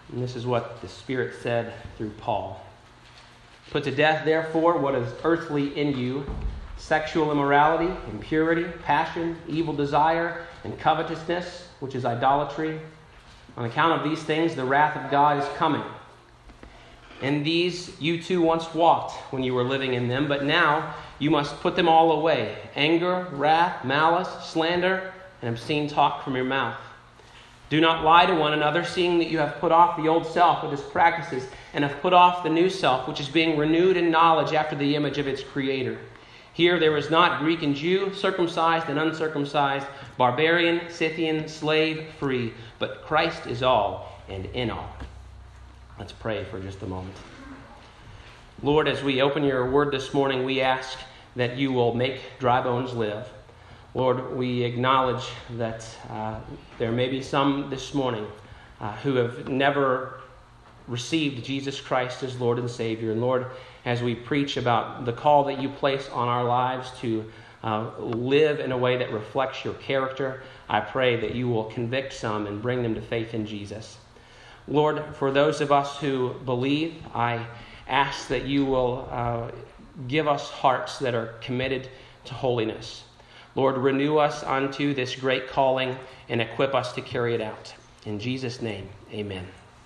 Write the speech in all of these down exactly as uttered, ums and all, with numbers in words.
And this is what the Spirit said through Paul. Put to death, therefore, what is earthly in you, sexual immorality, impurity, passion, evil desire, and covetousness, which is idolatry. On account of these things, the wrath of God is coming. And these you too once walked when you were living in them, but now you must put them all away. Anger, wrath, malice, slander, and obscene talk from your mouth. Do not lie to one another, seeing that you have put off the old self with its practices, and have put off the new self, which is being renewed in knowledge after the image of its Creator. Here there is not Greek and Jew, circumcised and uncircumcised, barbarian, Scythian, slave, free, but Christ is all and in all. Let's pray for just a moment. Lord, as we open your word this morning, we ask that you will make dry bones live. Lord, we acknowledge that uh, there may be some this morning uh, who have never received Jesus Christ as Lord and Savior. And Lord, as we preach about the call that you place on our lives to uh, live in a way that reflects your character, I pray that you will convict some and bring them to faith in Jesus. Lord, for those of us who believe, I ask that you will uh, give us hearts that are committed to holiness. Lord, renew us unto this great calling and equip us to carry it out. In Jesus' name, amen.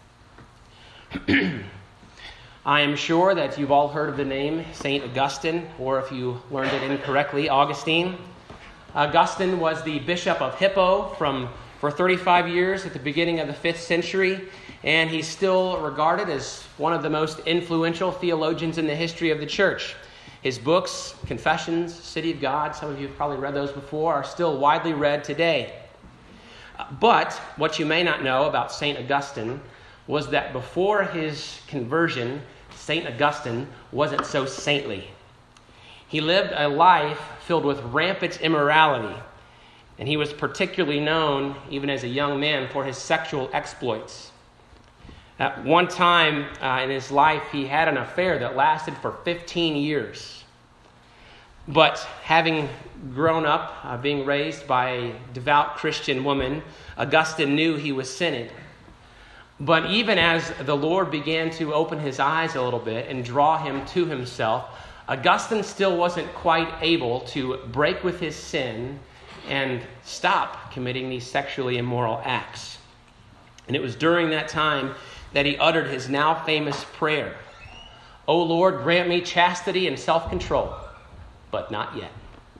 I am sure that you've all heard of the name Saint Augustine, or if you learned it incorrectly, Augustine. Augustine was the bishop of Hippo from for thirty-five years at the beginning of the fifth century, and he's still regarded as one of the most influential theologians in the history of the church. His books, Confessions, City of God, some of you have probably read those before, are still widely read today. But what you may not know about Saint Augustine was that before his conversion, Saint Augustine wasn't so saintly. He lived a life filled with rampant immorality, and he was particularly known, even as a young man, for his sexual exploits. At one time uh, in his life, he had an affair that lasted for fifteen years. But having grown up, uh, being raised by a devout Christian woman, Augustine knew he was sinning. But even as the Lord began to open his eyes a little bit and draw him to himself, Augustine still wasn't quite able to break with his sin and stop committing these sexually immoral acts. And it was during that time that he uttered his now famous prayer, "O Lord, grant me chastity and self-control, but not yet."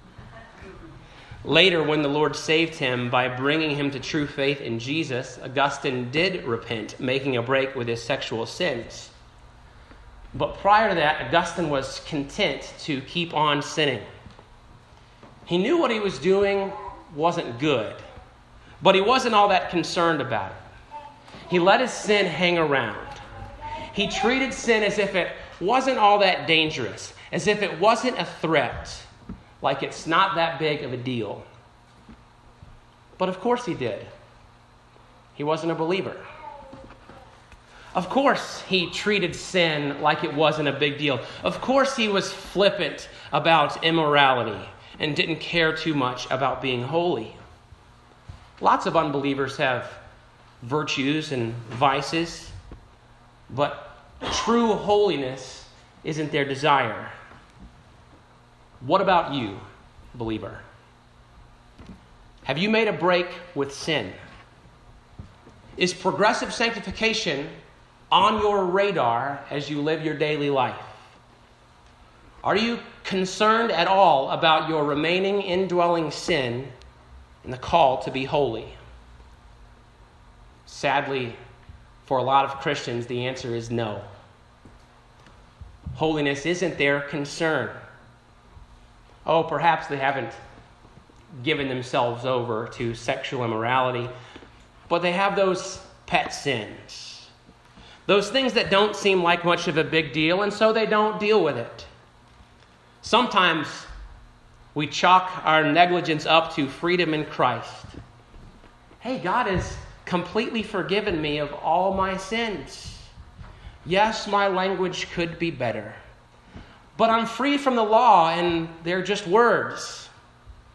Later, when the Lord saved him by bringing him to true faith in Jesus, Augustine did repent, making a break with his sexual sins. But prior to that, Augustine was content to keep on sinning. He knew what he was doing wasn't good, but he wasn't all that concerned about it. He let his sin hang around. He treated sin as if it wasn't all that dangerous, as if it wasn't a threat, like it's not that big of a deal. But of course he did. He wasn't a believer. Of course he treated sin like it wasn't a big deal. Of course he was flippant about immorality and didn't care too much about being holy. Lots of unbelievers have virtues and vices, but true holiness isn't their desire. What about you, believer? Have you made a break with sin? Is progressive sanctification on your radar as you live your daily life? Are you concerned at all about your remaining indwelling sin and the call to be holy? Sadly, for a lot of Christians, the answer is no. Holiness isn't their concern. Oh, perhaps they haven't given themselves over to sexual immorality, but they have those pet sins. Those things that don't seem like much of a big deal, and so they don't deal with it. Sometimes we chalk our negligence up to freedom in Christ. Hey, God has completely forgiven me of all my sins. Yes, my language could be better, but I'm free from the law and they're just words.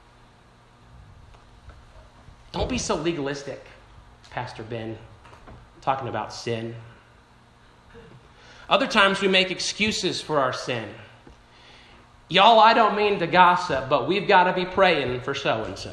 Don't be so legalistic, Pastor Ben. talking about sin. Other times we make excuses for our sin. Y'all, I don't mean to gossip, but we've got to be praying for so-and-so.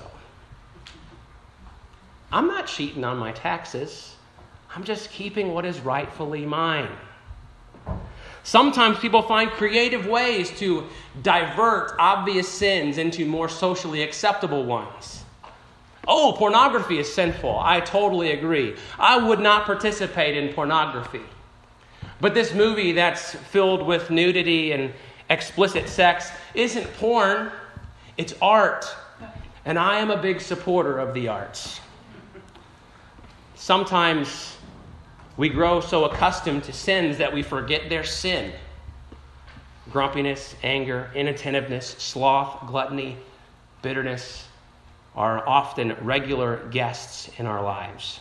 I'm not cheating on my taxes. I'm just keeping what is rightfully mine. Sometimes people find creative ways to divert obvious sins into more socially acceptable ones. Oh, pornography is sinful. I totally agree. I would not participate in pornography. But this movie that's filled with nudity and explicit sex isn't porn. It's art. And I am a big supporter of the arts. Sometimes we grow so accustomed to sins that we forget their sin. Grumpiness, anger, inattentiveness, sloth, gluttony, bitterness are often regular guests in our lives.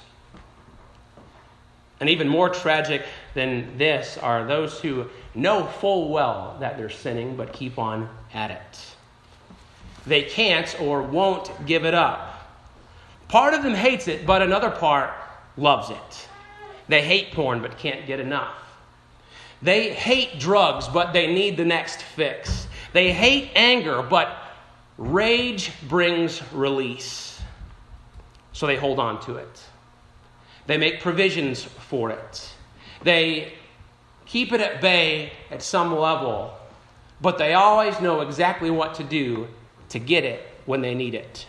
And even more tragic than this are those who know full well that they're sinning but keep on at it. They can't or won't give it up. Part of them hates it, but another part loves it. They hate porn but can't get enough. They hate drugs but they need the next fix. They hate anger but rage brings release. So they hold on to it. They make provisions for it. They keep it at bay at some level, but they always know exactly what to do to get it when they need it.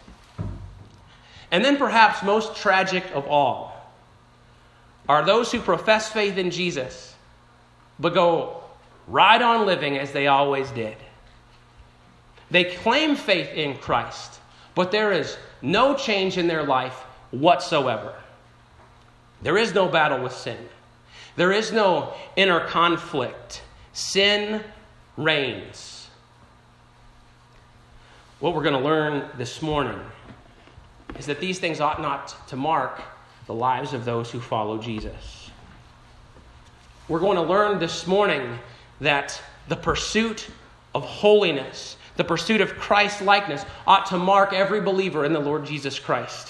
And then perhaps most tragic of all are those who profess faith in Jesus, but go right on living as they always did. They claim faith in Christ, but there is no change in their life whatsoever. There is no battle with sin. There is no inner conflict. Sin reigns. What we're going to learn this morning is that these things ought not to mark the lives of those who follow Jesus. We're going to learn this morning that the pursuit of holiness, the pursuit of Christ-likeness, ought to mark every believer in the Lord Jesus Christ.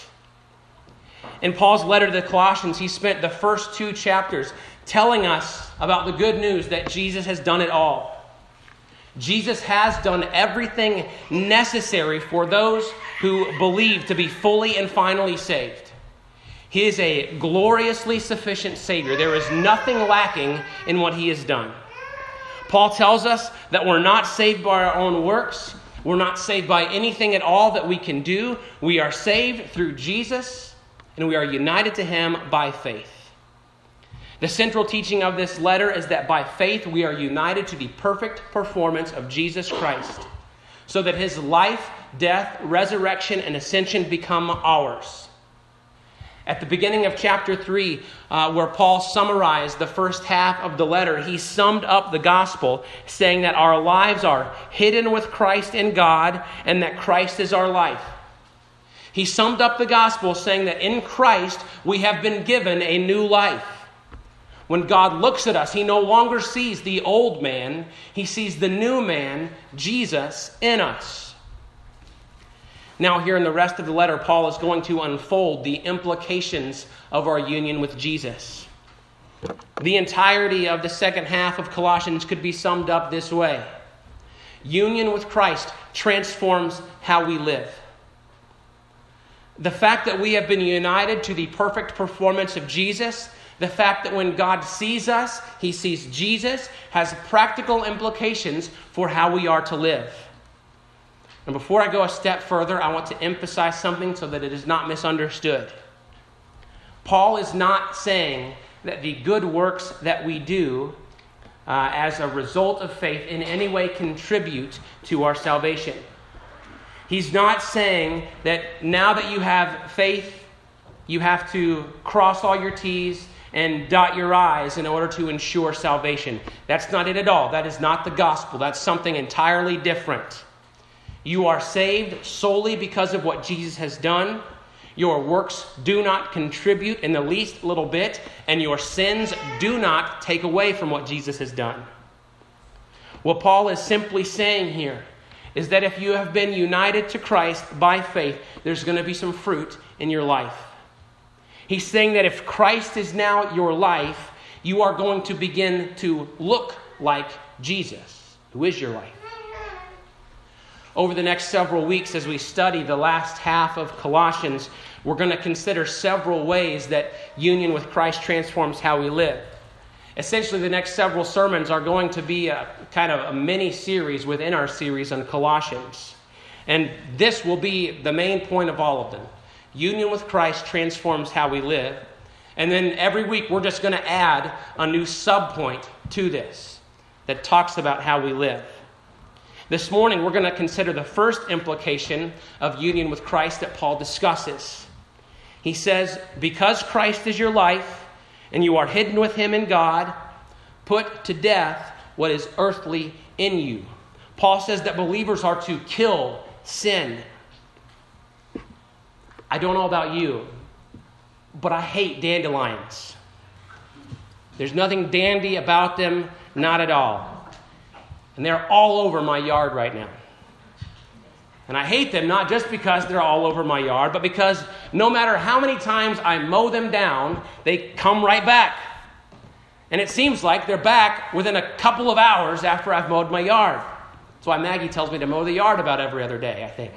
In Paul's letter to the Colossians, he spent the first two chapters telling us about the good news that Jesus has done it all. Jesus has done everything necessary for those who believe to be fully and finally saved. He is a gloriously sufficient Savior. There is nothing lacking in what he has done. Paul tells us that we're not saved by our own works. We're not saved by anything at all that we can do. We are saved through Jesus, and we are united to him by faith. The central teaching of this letter is that by faith we are united to the perfect performance of Jesus Christ, so that his life, death, resurrection, and ascension become ours. At the beginning of chapter three, uh, where Paul summarized the first half of the letter, he summed up the gospel, saying that our lives are hidden with Christ in God, and that Christ is our life. He summed up the gospel saying that in Christ we have been given a new life. When God looks at us, he no longer sees the old man. He sees the new man, Jesus, in us. Now here in the rest of the letter, Paul is going to unfold the implications of our union with Jesus. The entirety of the second half of Colossians could be summed up this way. Union with Christ transforms how we live. The fact that we have been united to the perfect performance of Jesus, the fact that when God sees us, he sees Jesus, has practical implications for how we are to live. And before I go a step further, I want to emphasize something so that it is not misunderstood. Paul is not saying that the good works that we do uh, as a result of faith in any way contribute to our salvation. He's not saying that now that you have faith, you have to cross all your T's and dot your I's in order to ensure salvation. That's not it at all. That is not the gospel. That's something entirely different. You are saved solely because of what Jesus has done. Your works do not contribute in the least little bit, and your sins do not take away from what Jesus has done. What Paul is simply saying here is that if you have been united to Christ by faith, there's going to be some fruit in your life. He's saying that if Christ is now your life, you are going to begin to look like Jesus, who is your life. Over the next several weeks, as we study the last half of Colossians, we're going to consider several ways that union with Christ transforms how we live. Essentially, the next several sermons are going to be a kind of a mini-series within our series on Colossians. And this will be the main point of all of them. Union with Christ transforms how we live. And then every week, we're just going to add a new subpoint to this that talks about how we live. This morning, we're going to consider the first implication of union with Christ that Paul discusses. He says, because Christ is your life and you are hidden with him in God, put to death what is earthly in you. Paul says that believers are to kill sin. I don't know about you, but I hate dandelions. There's nothing dandy about them, not at all. And they're all over my yard right now. And I hate them not just because they're all over my yard, but because no matter how many times I mow them down, they come right back. And it seems like they're back within a couple of hours after I've mowed my yard. That's why Maggie tells me to mow the yard about every other day, I think.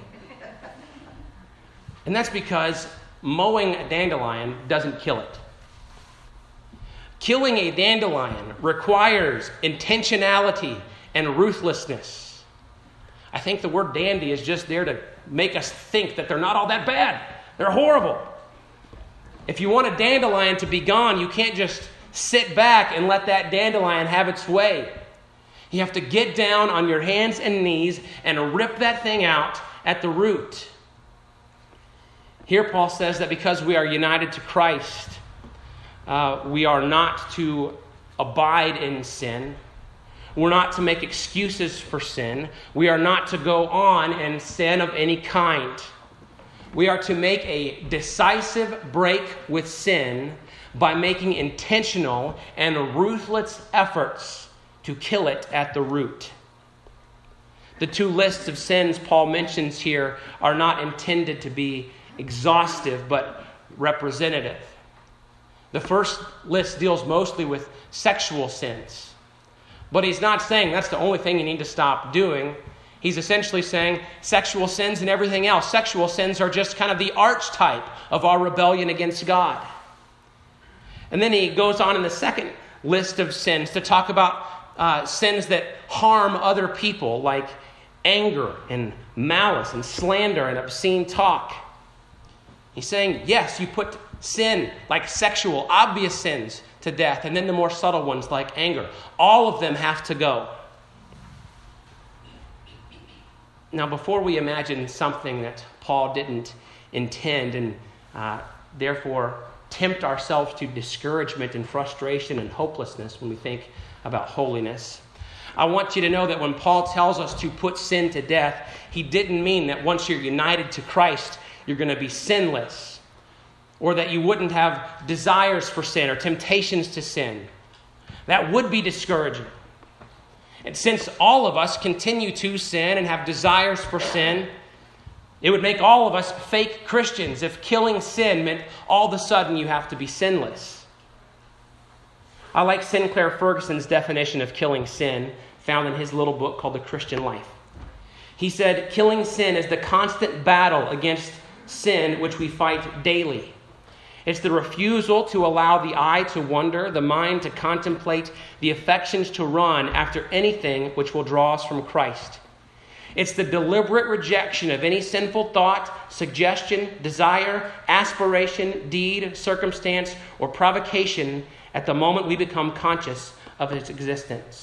And that's because mowing a dandelion doesn't kill it. Killing a dandelion requires intentionality and ruthlessness. I think the word dandy is just there to make us think that they're not all that bad. They're horrible. If you want a dandelion to be gone, you can't just sit back and let that dandelion have its way. You have to get down on your hands and knees and rip that thing out at the root. Here Paul says that because we are united to Christ, uh, we are not to abide in sin. We're not to make excuses for sin. We are not to go on in sin of any kind. We are to make a decisive break with sin by making intentional and ruthless efforts to kill it at the root. The two lists of sins Paul mentions here are not intended to be exhaustive, but representative. The first list deals mostly with sexual sins. But he's not saying that's the only thing you need to stop doing. He's essentially saying sexual sins and everything else. Sexual sins are just kind of the archetype of our rebellion against God. And then he goes on in the second list of sins to talk about uh, sins that harm other people, like anger and malice and slander and obscene talk. He's saying, yes, you put sin, like sexual, obvious sins, to death, and then the more subtle ones like anger. All of them have to go. Now, before we imagine something that Paul didn't intend and uh, therefore tempt ourselves to discouragement and frustration and hopelessness when we think about holiness, I want you to know that when Paul tells us to put sin to death, he didn't mean that once you're united to Christ, you're going to be sinless, or that you wouldn't have desires for sin or temptations to sin. That would be discouraging. And since all of us continue to sin and have desires for sin, it would make all of us fake Christians if killing sin meant all of a sudden you have to be sinless. I like Sinclair Ferguson's definition of killing sin, found in his little book called The Christian Life. He said, killing sin is the constant battle against sin which we fight daily. It's the refusal to allow the eye to wonder, the mind to contemplate, the affections to run after anything which will draw us from Christ. It's the deliberate rejection of any sinful thought, suggestion, desire, aspiration, deed, circumstance, or provocation at the moment we become conscious of its existence.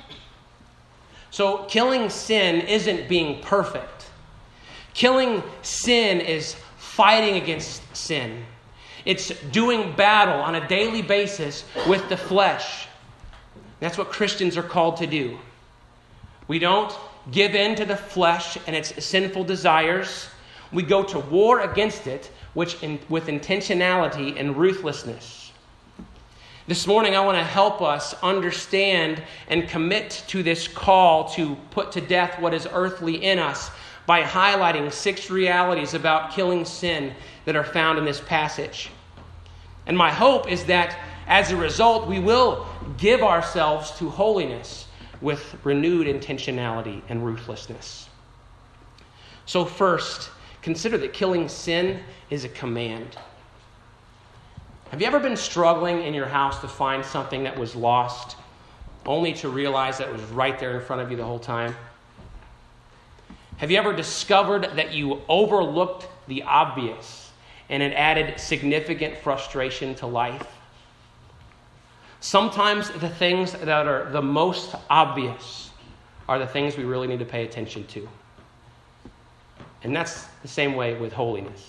So killing sin isn't being perfect. Killing sin is fighting against sin. It's doing battle on a daily basis with the flesh. That's what Christians are called to do. We don't give in to the flesh and its sinful desires. We go to war against it which in, with intentionality and ruthlessness. This morning I want to help us understand and commit to this call to put to death what is earthly in us by highlighting six realities about killing sin that are found in this passage. And my hope is that as a result, we will give ourselves to holiness with renewed intentionality and ruthlessness. So first, consider that killing sin is a command. Have you ever been struggling in your house to find something that was lost, only to realize that it was right there in front of you the whole time? Have you ever discovered that you overlooked the obvious and it added significant frustration to life? Sometimes the things that are the most obvious are the things we really need to pay attention to. And that's the same way with holiness.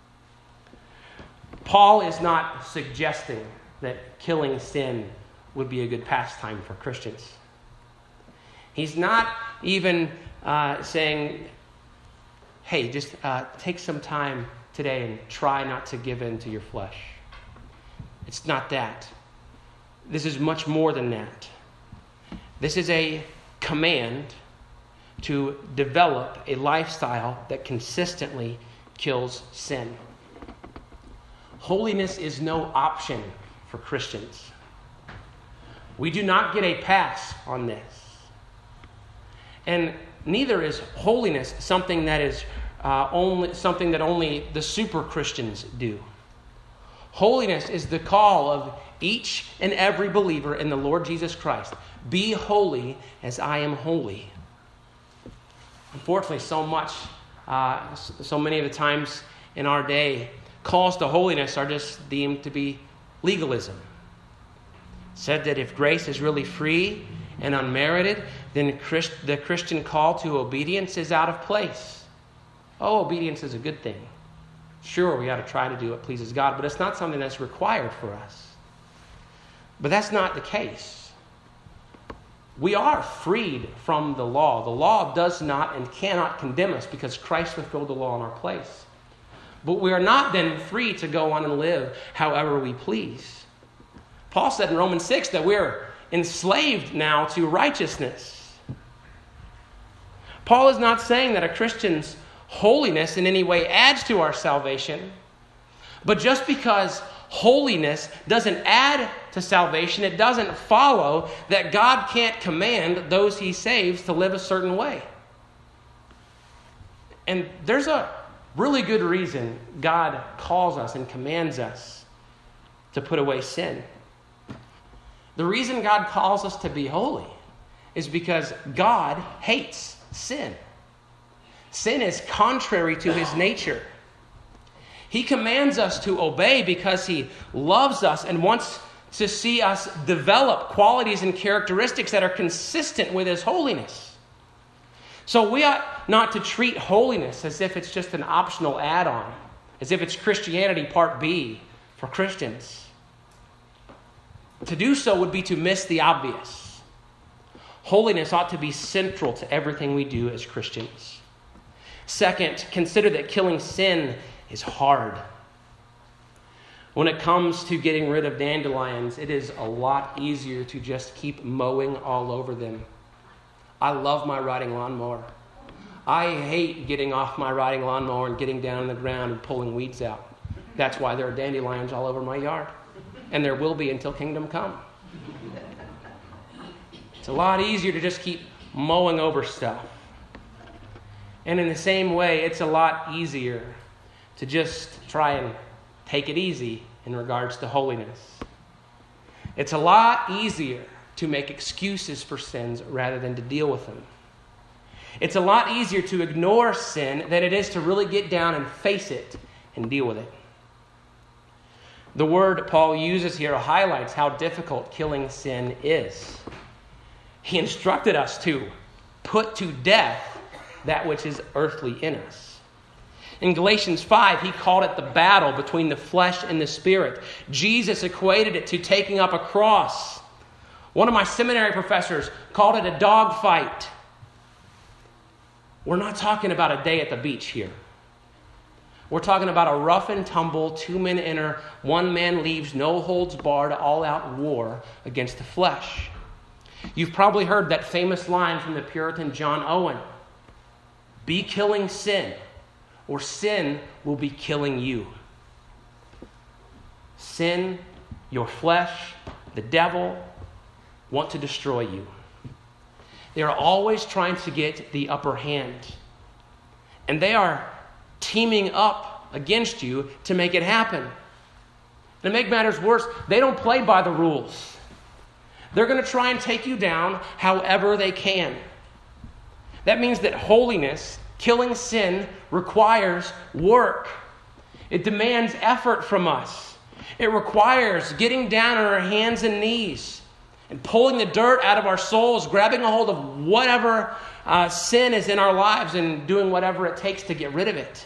Paul is not suggesting that killing sin would be a good pastime for Christians. He's not even uh, saying, hey, just uh, take some time today and try not to give in to your flesh. It's not that. This is much more than that. This is a command to develop a lifestyle that consistently kills sin. Holiness is no option for Christians. We do not get a pass on this. And neither is holiness something that is uh, only something that only the super Christians do. Holiness is the call of each and every believer in the Lord Jesus Christ. Be holy as I am holy. Unfortunately, so much, uh, so many of the times in our day, calls to holiness are just deemed to be legalism. Said that if grace is really free and unmerited, then Christ, the Christian call to obedience is out of place. Oh, obedience is a good thing. Sure, we got to try to do what pleases God, but it's not something that's required for us. But that's not the case. We are freed from the law. The law does not and cannot condemn us because Christ fulfilled the law in our place. But we are not then free to go on and live however we please. Paul said in Romans six that we're enslaved now to righteousness. Paul is not saying that a Christian's holiness in any way adds to our salvation, but just because holiness doesn't add to salvation, it doesn't follow that God can't command those he saves to live a certain way. And there's a really good reason God calls us and commands us to put away sin. The reason God calls us to be holy is because God hates sin. Sin is contrary to his nature. He commands us to obey because he loves us and wants to see us develop qualities and characteristics that are consistent with his holiness. So we ought not to treat holiness as if it's just an optional add-on, as if it's Christianity Part B for Christians. To do so would be to miss the obvious. Holiness ought to be central to everything we do as Christians. Second, consider that killing sin is hard. When it comes to getting rid of dandelions, it is a lot easier to just keep mowing all over them. I love my riding lawnmower. I hate getting off my riding lawnmower and getting down on the ground and pulling weeds out. That's why there are dandelions all over my yard. And there will be until kingdom come. It's a lot easier to just keep mowing over stuff. And in the same way, it's a lot easier to just try and take it easy in regards to holiness. It's a lot easier to make excuses for sins rather than to deal with them. It's a lot easier to ignore sin than it is to really get down and face it and deal with it. The word Paul uses here highlights how difficult killing sin is. He instructed us to put to death that which is earthly in us. In Galatians five, he called it the battle between the flesh and the spirit. Jesus equated it to taking up a cross. One of my seminary professors called it a dog fight. We're not talking about a day at the beach here. We're talking about a rough and tumble, two men enter, one man leaves, no holds barred, all-out war against the flesh. You've probably heard that famous line from the Puritan John Owen. Be killing sin, or sin will be killing you. sin, your flesh, the devil want to destroy you. They are always trying to get the upper hand. And they are teaming up against you to make it happen. And to make matters worse, they don't play by the rules. They're going to try and take you down however they can. That means that holiness, killing sin, requires work. It demands effort from us. It requires getting down on our hands and knees and pulling the dirt out of our souls, grabbing a hold of whatever uh, sin is in our lives and doing whatever it takes to get rid of it.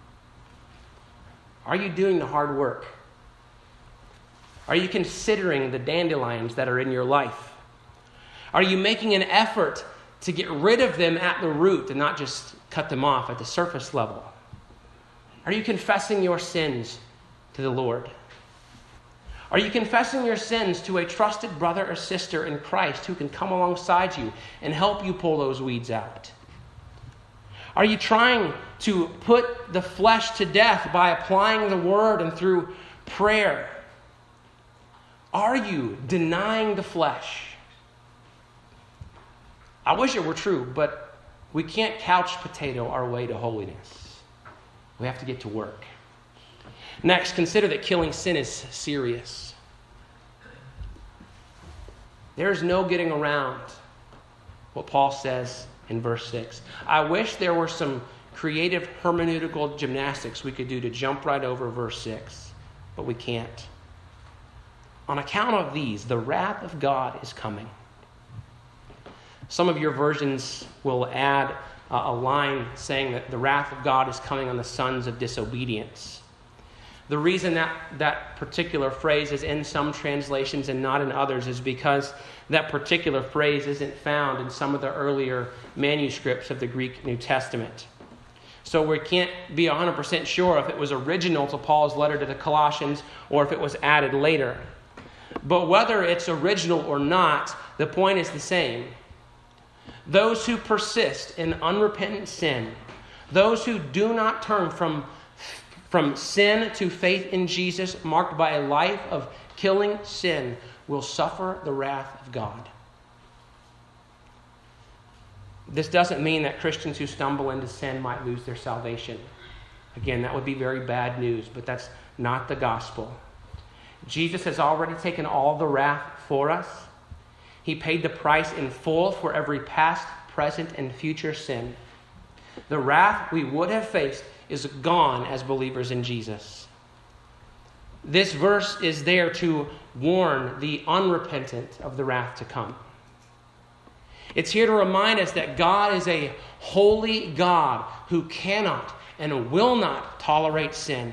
Are you doing the hard work? Are you considering the dandelions that are in your life? Are you making an effort to get rid of them at the root and not just cut them off at the surface level? Are you confessing your sins to the Lord? Are you confessing your sins to a trusted brother or sister in Christ who can come alongside you and help you pull those weeds out? Are you trying to put the flesh to death by applying the word and through prayer? Are you denying the flesh? I wish it were true, but we can't couch potato our way to holiness. We have to get to work. Next, consider that killing sin is serious. There's no getting around what Paul says in verse six. I wish there were some creative hermeneutical gymnastics we could do to jump right over verse six, but we can't. On account of these, the wrath of God is coming. Some of your versions will add uh, a line saying that the wrath of God is coming on the sons of disobedience. The reason that that particular phrase is in some translations and not in others is because that particular phrase isn't found in some of the earlier manuscripts of the Greek New Testament. So we can't be one hundred percent sure if it was original to Paul's letter to the Colossians or if it was added later. But whether it's original or not, the point is the same. Those who persist in unrepentant sin, those who do not turn from, from sin to faith in Jesus, marked by a life of killing sin, will suffer the wrath of God. This doesn't mean that Christians who stumble into sin might lose their salvation. Again, that would be very bad news, but that's not the gospel. Jesus has already taken all the wrath for us. He paid the price in full for every past, present, and future sin. The wrath we would have faced is gone as believers in Jesus. This verse is there to warn the unrepentant of the wrath to come. It's here to remind us that God is a holy God who cannot and will not tolerate sin.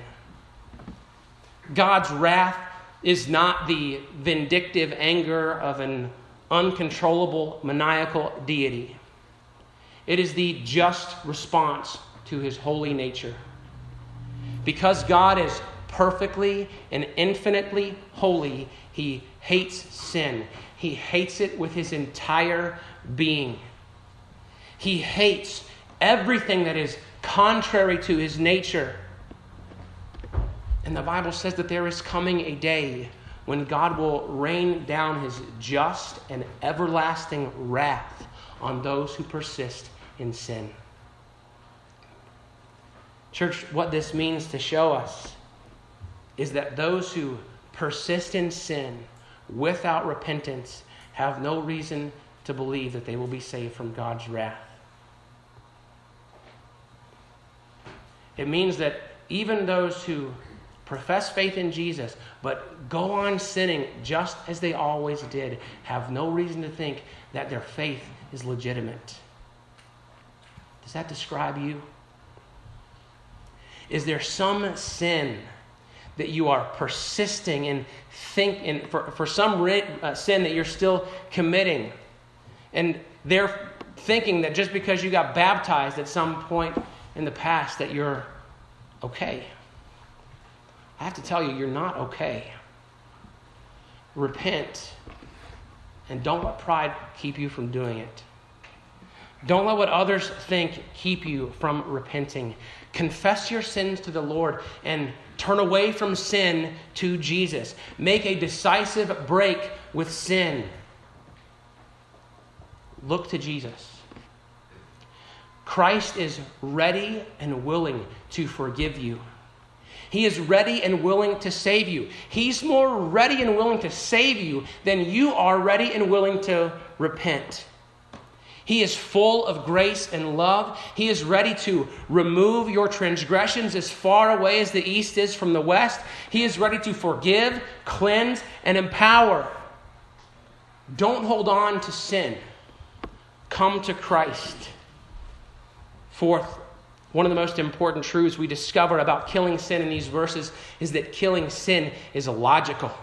God's wrath is not the vindictive anger of an uncontrollable, maniacal deity. It is the just response to his holy nature. Because God is perfectly and infinitely holy, he hates sin. He hates it with his entire being. He hates everything that is contrary to his nature. And the Bible says that there is coming a day when God will rain down his just and everlasting wrath on those who persist in sin. Church, what this means to show us is that those who persist in sin without repentance have no reason to believe that they will be saved from God's wrath. It means that even those who profess faith in Jesus, but go on sinning just as they always did, have no reason to think that their faith is legitimate. Does that describe you? Is there some sin that you are persisting in, think in for, for some uh, sin that you're still committing? And they're thinking that just because you got baptized at some point in the past that you're okay. I have to tell you, you're not okay. Repent, and don't let pride keep you from doing it. Don't let what others think keep you from repenting. Confess your sins to the Lord and turn away from sin to Jesus. Make a decisive break with sin. Look to Jesus. Christ is ready and willing to forgive you. He is ready and willing to save you. He's more ready and willing to save you than you are ready and willing to repent. He is full of grace and love. He is ready to remove your transgressions as far away as the east is from the west. He is ready to forgive, cleanse, and empower. Don't hold on to sin. Come to Christ. Fourth, one of the most important truths we discover about killing sin in these verses is that killing sin is illogical.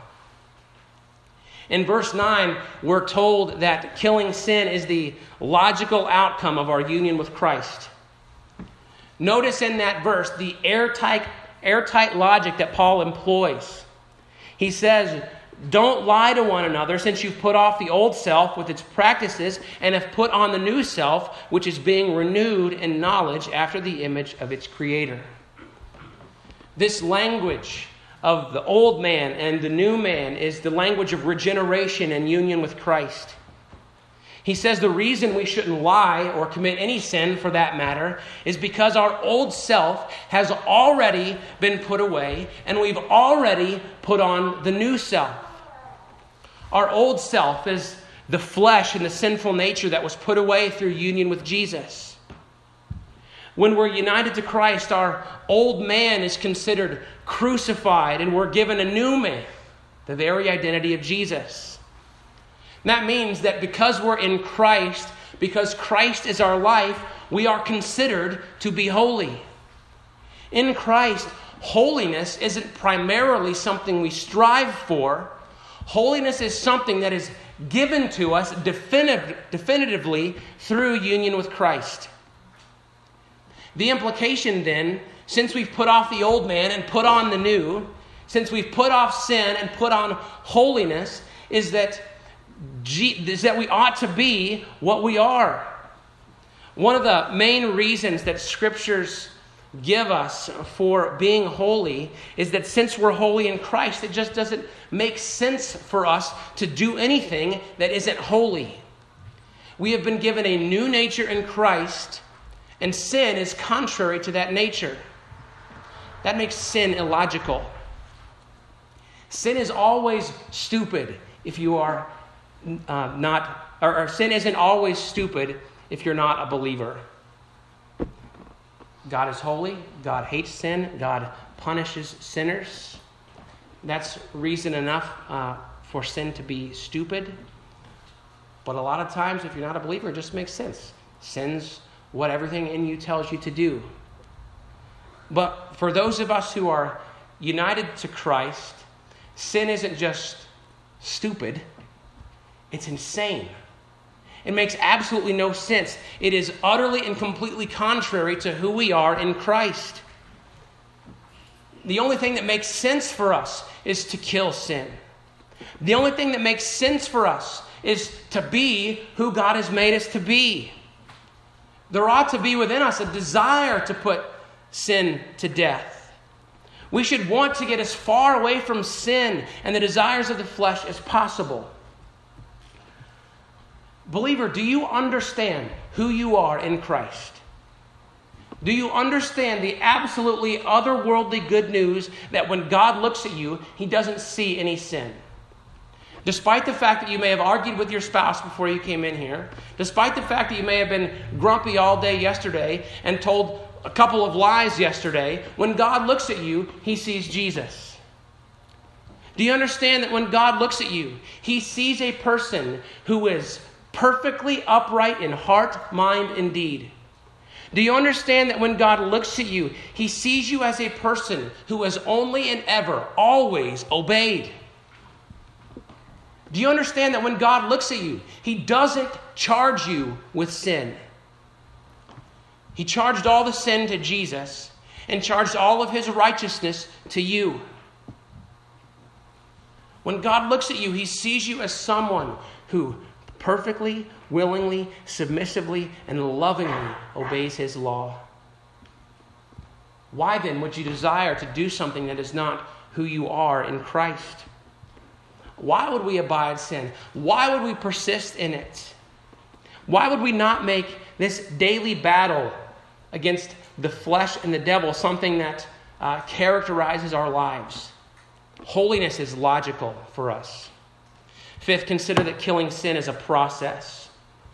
In verse nine, we're told that killing sin is the logical outcome of our union with Christ. Notice in that verse the airtight, airtight logic that Paul employs. He says, don't lie to one another, since you've put off the old self with its practices and have put on the new self, which is being renewed in knowledge after the image of its creator. This language of the old man and the new man is the language of regeneration and union with Christ. He says the reason we shouldn't lie or commit any sin for that matter is because our old self has already been put away and we've already put on the new self. Our old self is the flesh and the sinful nature that was put away through union with Jesus. When we're united to Christ, our old man is considered crucified and we're given a new man, the very identity of Jesus. And that means that because we're in Christ, because Christ is our life, we are considered to be holy. In Christ, holiness isn't primarily something we strive for. Holiness is something that is given to us definitive, definitively through union with Christ. The implication then, since we've put off the old man and put on the new, since we've put off sin and put on holiness, is that, is that we ought to be what we are. One of the main reasons that scriptures give us for being holy is that since we're holy in Christ, it just doesn't make sense for us to do anything that isn't holy. We have been given a new nature in Christ, and sin is contrary to that nature. That makes sin illogical. Sin is always stupid if you are uh, not, or, or sin isn't always stupid if you're not a believer. God is holy. God hates sin. God punishes sinners. That's reason enough uh, for sin to be stupid. But a lot of times, if you're not a believer, it just makes sense. Sin's what everything in you tells you to do. But for those of us who are united to Christ, sin isn't just stupid. It's insane. It makes absolutely no sense. It is utterly and completely contrary to who we are in Christ. The only thing that makes sense for us is to kill sin. The only thing that makes sense for us is to be who God has made us to be. There ought to be within us a desire to put sin to death. We should want to get as far away from sin and the desires of the flesh as possible. Believer, do you understand who you are in Christ? Do you understand the absolutely otherworldly good news that when God looks at you, He doesn't see any sin? Despite the fact that you may have argued with your spouse before you came in here, despite the fact that you may have been grumpy all day yesterday and told a couple of lies yesterday, when God looks at you, He sees Jesus. Do you understand that when God looks at you, He sees a person who is perfectly upright in heart, mind, and deed? Do you understand that when God looks at you, He sees you as a person who has only and ever, always obeyed? Do you understand that when God looks at you, He doesn't charge you with sin? He charged all the sin to Jesus and charged all of His righteousness to you. When God looks at you, He sees you as someone who perfectly, willingly, submissively, and lovingly obeys his law. Why then would you desire to do something that is not who you are in Christ? Why would we abide sin? Why would we persist in it? Why would we not make this daily battle against the flesh and the devil something that uh, characterizes our lives? Holiness is logical for us. Fifth, consider that killing sin is a process.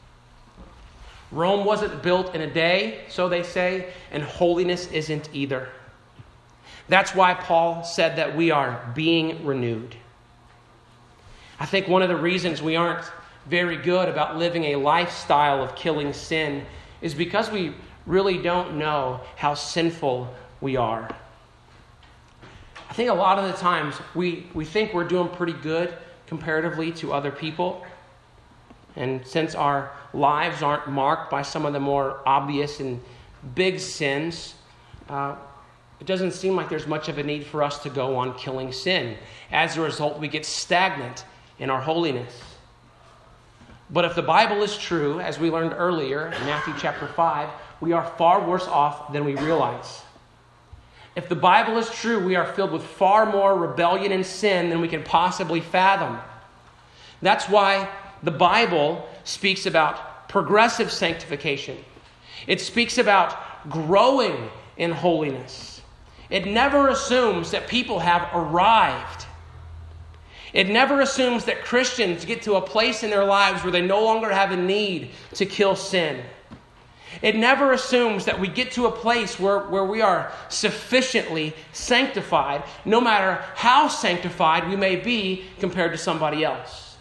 Rome wasn't built in a day, so they say, and holiness isn't either. That's why Paul said that we are being renewed. I think one of the reasons we aren't very good about living a lifestyle of killing sin is because we really don't know how sinful we are. I think a lot of the times we, we think we're doing pretty good comparatively to other people. And since our lives aren't marked by some of the more obvious and big sins, uh, it doesn't seem like there's much of a need for us to go on killing sin. As a result, we get stagnant in our holiness. But if the Bible is true, as we learned earlier in Matthew chapter five, we are far worse off than we realize. If the Bible is true, we are filled with far more rebellion and sin than we can possibly fathom. That's why the Bible speaks about progressive sanctification. It speaks about growing in holiness. It never assumes that people have arrived. It never assumes that Christians get to a place in their lives where they no longer have a need to kill sin. It never assumes that we get to a place where, where we are sufficiently sanctified, no matter how sanctified we may be compared to somebody else.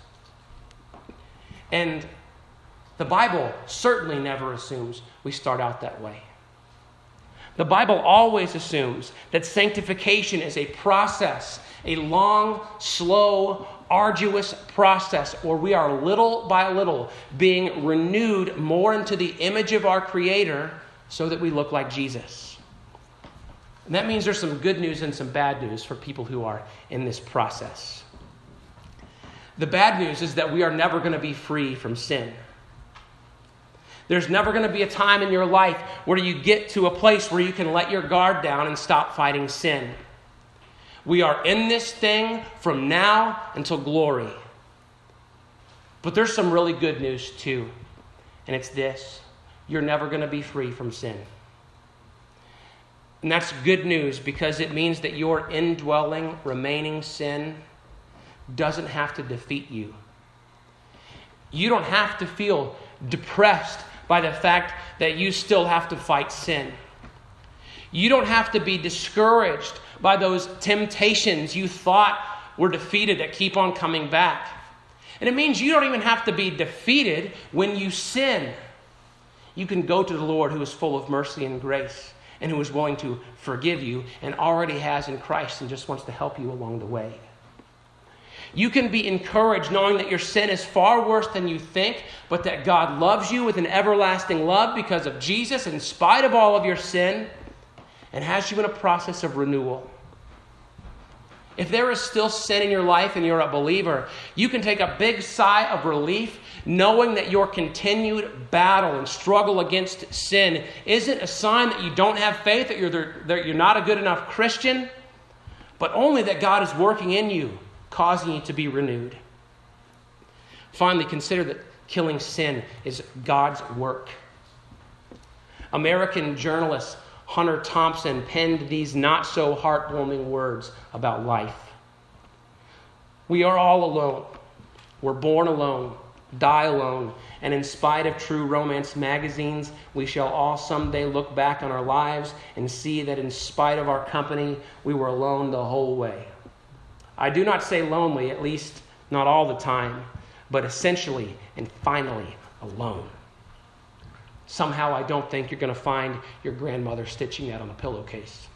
And the Bible certainly never assumes we start out that way. The Bible always assumes that sanctification is a process, a long, slow, arduous process where we are little by little being renewed more into the image of our Creator so that we look like Jesus. And that means there's some good news and some bad news for people who are in this process. The bad news is that we are never going to be free from sin. There's never going to be a time in your life where you get to a place where you can let your guard down and stop fighting sin. We are in this thing from now until glory. But there's some really good news too. And it's this: you're never going to be free from sin. And that's good news because it means that your indwelling, remaining sin doesn't have to defeat you. You don't have to feel depressed by the fact that you still have to fight sin. You don't have to be discouraged by those temptations you thought were defeated that keep on coming back. And it means you don't even have to be defeated when you sin. You can go to the Lord who is full of mercy and grace and who is willing to forgive you and already has in Christ and just wants to help you along the way. You can be encouraged knowing that your sin is far worse than you think, but that God loves you with an everlasting love because of Jesus in spite of all of your sin and has you in a process of renewal. If there is still sin in your life and you're a believer, you can take a big sigh of relief knowing that your continued battle and struggle against sin isn't a sign that you don't have faith, that you're, the, that you're not a good enough Christian, but only that God is working in you, causing you to be renewed. Finally, consider that killing sin is God's work. American journalist Hunter Thompson penned these not so heartwarming words about life. We are all alone. We're born alone, die alone, and in spite of true romance magazines, we shall all someday look back on our lives and see that in spite of our company, we were alone the whole way. I do not say lonely, at least not all the time, but essentially and finally alone. Somehow I don't think you're going to find your grandmother stitching that on a pillowcase.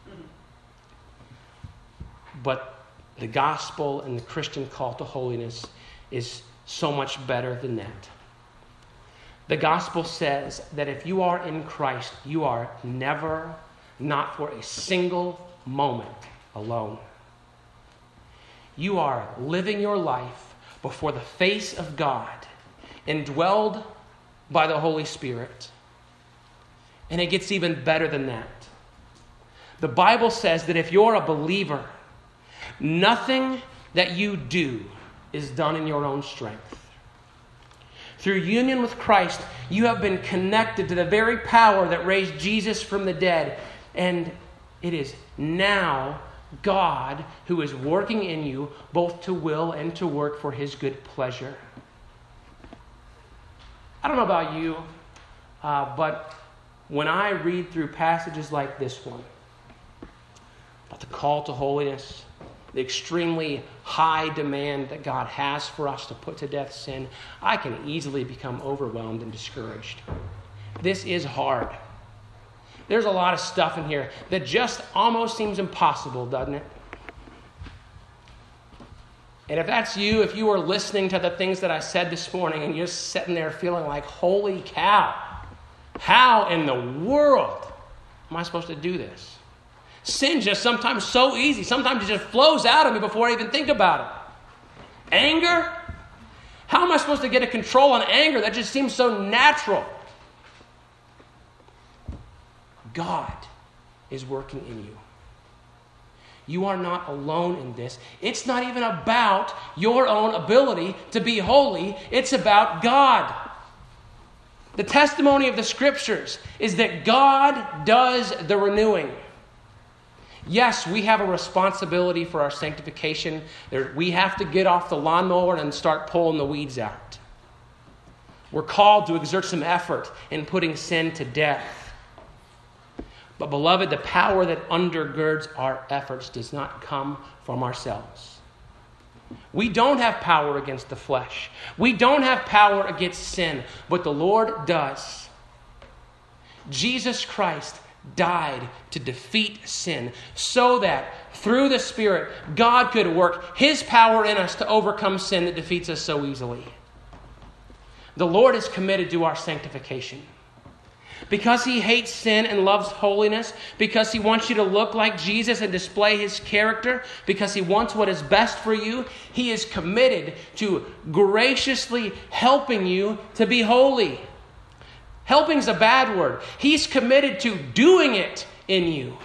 But the gospel and the Christian call to holiness is so much better than that. The gospel says that if you are in Christ, you are never, not for a single moment, alone. You are living your life before the face of God, indwelled by the Holy Spirit. And it gets even better than that. The Bible says that if you're a believer, nothing that you do is done in your own strength. Through union with Christ, you have been connected to the very power that raised Jesus from the dead. And it is now God who is working in you both to will and to work for his good pleasure. I don't know about you, uh, but when I read through passages like this one, about the call to holiness, the extremely high demand that God has for us to put to death sin, I can easily become overwhelmed and discouraged. This is hard. There's a lot of stuff in here that just almost seems impossible, doesn't it? And if that's you, if you are listening to the things that I said this morning and you're just sitting there feeling like, holy cow, how in the world am I supposed to do this? Sin just sometimes so easy. Sometimes it just flows out of me before I even think about it. Anger? How am I supposed to get a control on anger? That just seems so natural. God is working in you. You are not alone in this. It's not even about your own ability to be holy. It's about God. The testimony of the Scriptures is that God does the renewing. Yes, we have a responsibility for our sanctification. There, we have to get off the lawnmower and start pulling the weeds out. We're called to exert some effort in putting sin to death. But beloved, the power that undergirds our efforts does not come from ourselves. We don't have power against the flesh. We don't have power against sin, but the Lord does. Jesus Christ died to defeat sin so that through the Spirit, God could work his power in us to overcome sin that defeats us so easily. The Lord is committed to our sanctification. Because he hates sin and loves holiness, because he wants you to look like Jesus and display his character, because he wants what is best for you, he is committed to graciously helping you to be holy. Helping's a bad word. He's committed to doing it in you.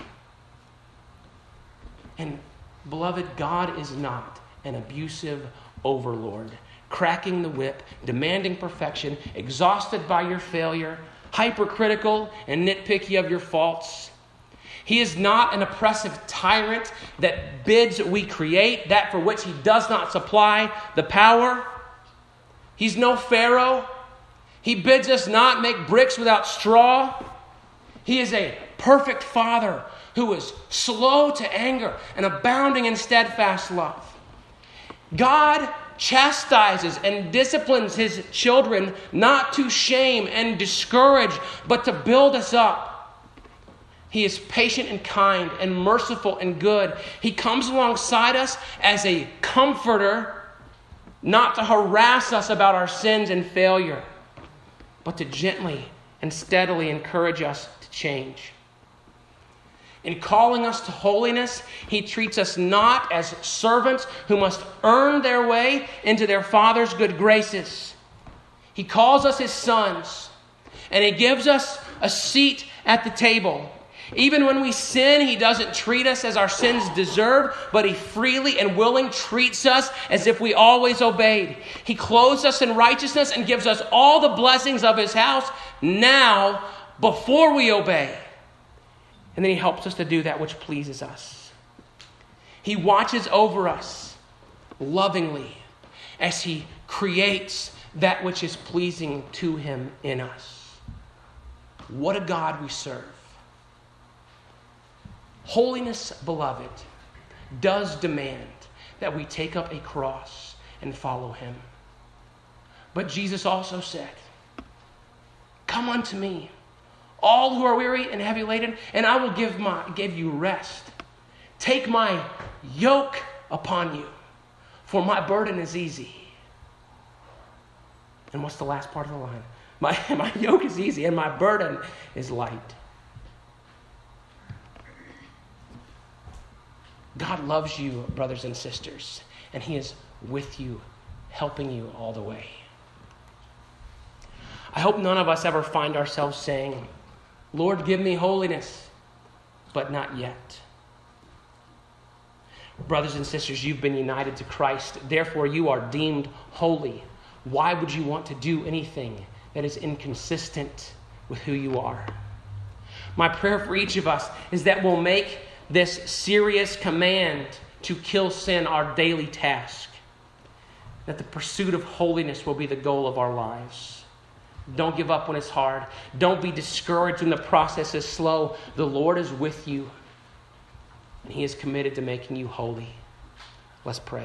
And beloved, God is not an abusive overlord, cracking the whip, demanding perfection, exhausted by your failure, hypercritical and nitpicky of your faults. He is not an oppressive tyrant that bids we create that for which he does not supply the power. He's no Pharaoh. He bids us not make bricks without straw. He is a perfect Father who is slow to anger and abounding in steadfast love. God chastises and disciplines his children not to shame and discourage, but to build us up. He is patient and kind and merciful and good. He comes alongside us as a comforter, not to harass us about our sins and failure, but to gently and steadily encourage us to change. In calling us to holiness, he treats us not as servants who must earn their way into their Father's good graces. He calls us his sons, and he gives us a seat at the table. Even when we sin, he doesn't treat us as our sins deserve, but he freely and willing treats us as if we always obeyed. He clothes us in righteousness and gives us all the blessings of his house now before we obey. And then he helps us to do that which pleases us. He watches over us lovingly as he creates that which is pleasing to him in us. What a God we serve. Holiness, beloved, does demand that we take up a cross and follow him. But Jesus also said, "Come unto me, all who are weary and heavy laden, and I will give my give you rest. Take my yoke upon you, for my burden is easy." And what's the last part of the line? My, my yoke is easy and my burden is light. God loves you, brothers and sisters, and he is with you, helping you all the way. I hope none of us ever find ourselves saying, Lord, give me holiness, but not yet. Brothers and sisters, you've been united to Christ. Therefore, you are deemed holy. Why would you want to do anything that is inconsistent with who you are? My prayer for each of us is that we'll make this serious command to kill sin our daily task. That the pursuit of holiness will be the goal of our lives. Don't give up when it's hard. Don't be discouraged when the process is slow. The Lord is with you, and He is committed to making you holy. Let's pray.